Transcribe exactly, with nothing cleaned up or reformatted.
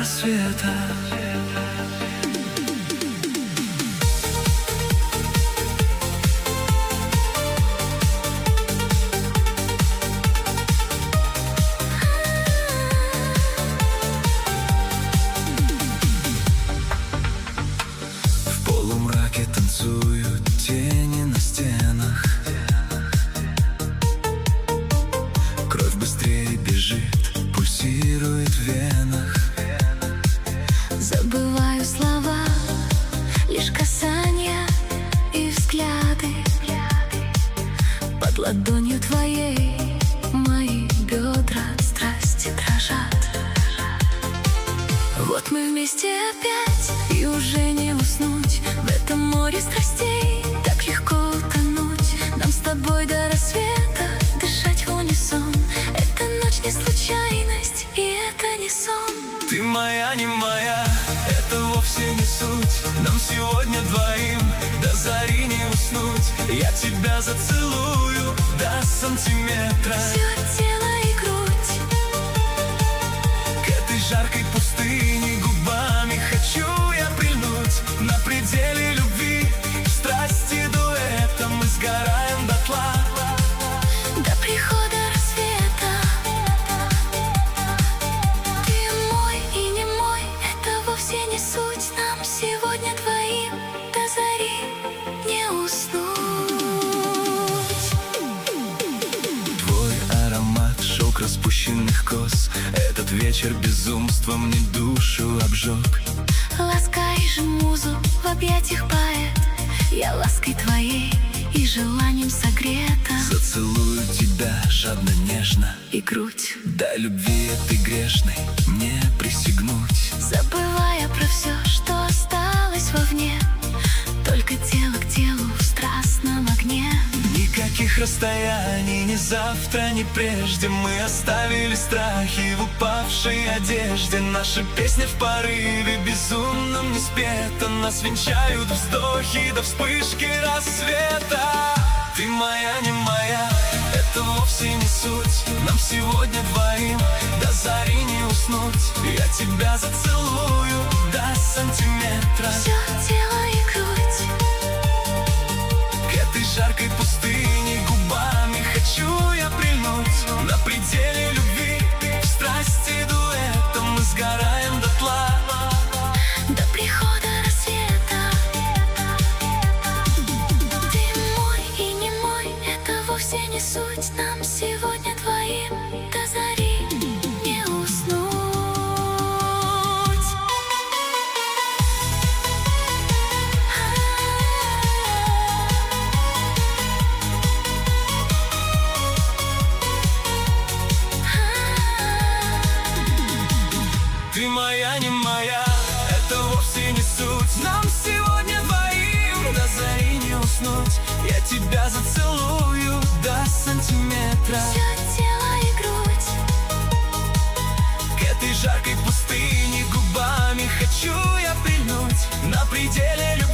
рассвета. В полумраке танцуют тени на стенах. Кровь быстрее бежит, пульсирует в венах. Забываю слова, лишь касания и взгляды. Под ладонью твоей мои бедра от страсти дрожат. Вот мы вместе опять, и уже не уснуть. В этом море страстей так легко утонуть. Нам с тобой до рассвета дышать в унисон. Эта ночь не случайность, и это не сон. Ты моя, не моя, это вовсе не суть. Нам сегодня двоим до зари не уснуть. Я тебя зацелую до сантиметра. Все тело и грудь. К этой жаркой пустыне губами хочу я прильнуть. На пределе любви, в страсти дуэта мы сгораем дотла. До прихода рассвета. Ты мой и не мой, это вовсе не суть. Нам сегодня двоим до зари не уснуть. Твой аромат, шелк распущенных кос. Этот вечер безумства мне душу обжег. Ласкаешь музу в объятиях поэт. Я лаской твоей и желанием согрета. Зацелую тебя жадно, нежно. И грудь, Дай любви этой грешной мне присягнуть. забывая про все, что осталось вовне. Только тело к телу в страстном огне. Никаких расстояний, ни завтра, ни прежде. Мы оставили страхи в упавшей одежде. Наша песня в порыве безумном не спета. Нас венчают вздохи до вспышки рассвета. Ты моя, не моя, это вовсе не суть. Нам сегодня двоим до зари не уснуть. Я тебя зацелую до сантиметра. Все тело и грудь. К этой жаркой пустыне губами хочу я прильнуть. На пределе любви, в страсти дуэта мы сгораем дотла. До прихода рассвета. Ты мой и не мой, это вовсе не суть. Нам сегодня двоим до зари не уснуть. Ты моя, не моя, это вовсе не суть. Нам сегодня двоим до зари не уснуть. Я тебя зацелую до сантиметра. Все тело и грудь. К этой жаркой пустыне губами хочу я прильнуть. На пределе любви.